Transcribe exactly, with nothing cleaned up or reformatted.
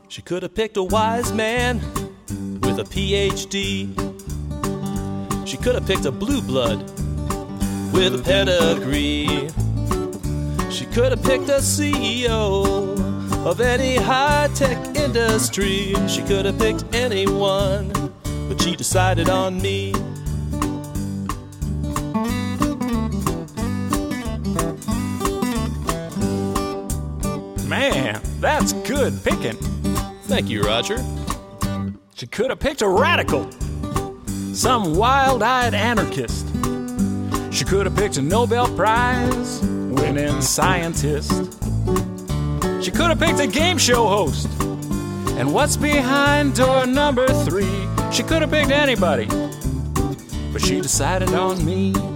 She could have picked a wise man with a P H D. She could have picked a blue blood with a pedigree. She could have picked a C E O of any high-tech industry. She could have picked anyone, but she decided on me. Man, that's good picking. Thank you, Roger. She could have picked a radical, some wild-eyed anarchist. She could have picked a Nobel Prize winning scientist. She could have picked a game show host. And what's behind door number three? She could have picked anybody, but she decided on me.